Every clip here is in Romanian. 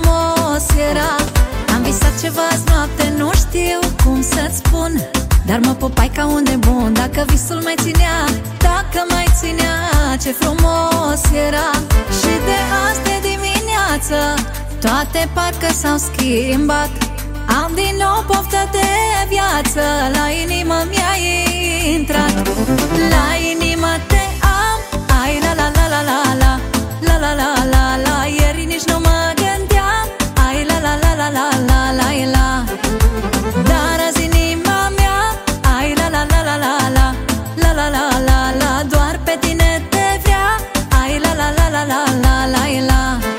frumos era. Am visat ceva azi noapte, nu știu cum să-ți spun, dar mă pupai ca un nebun. Dacă visul mai ținea, dacă mai ținea, ce frumos era. Și de azi de dimineață toate parcă s-au schimbat. Am din nou poftă de viață, la inimă mi-a intrat. La inimă te am, ai la la la la la la, la la la la la. Ieri nici nu mă gândeam, ai la la la la la la la la. Dar azi inima mea, ai la la la la la la, la la la la la. Doar pe tine te vrea, ai la la la la la la la la.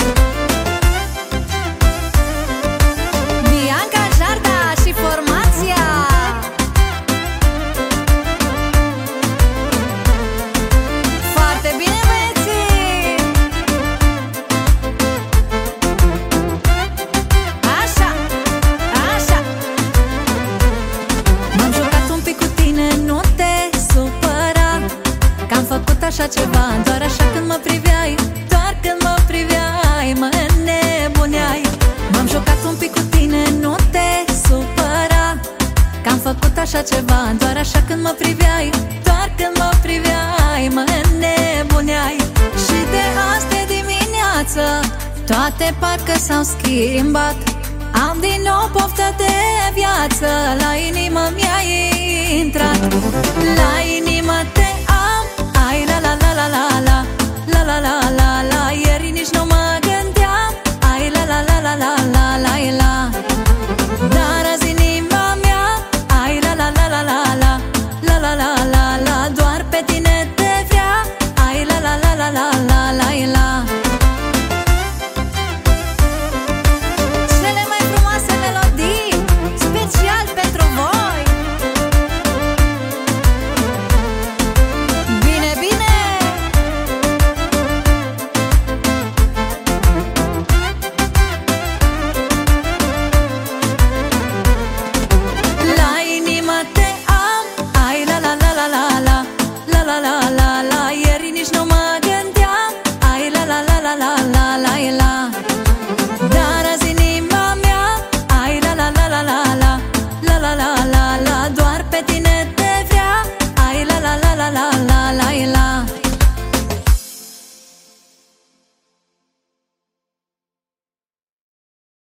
Așa ceva, doar așa când mă priveai, doar când mă priveai, mă înnebuneai. M-am jucat un pic cu tine, nu te supăra, că am făcut așa ceva, doar așa când mă priveai, doar când mă priveai, mă înnebuneai. Și de azi de dimineață toate parcă s-au schimbat. Am din nou poftă de viață, la inimă mi-a intrat. La inimă te am, ai la la la la la la, la la la la la.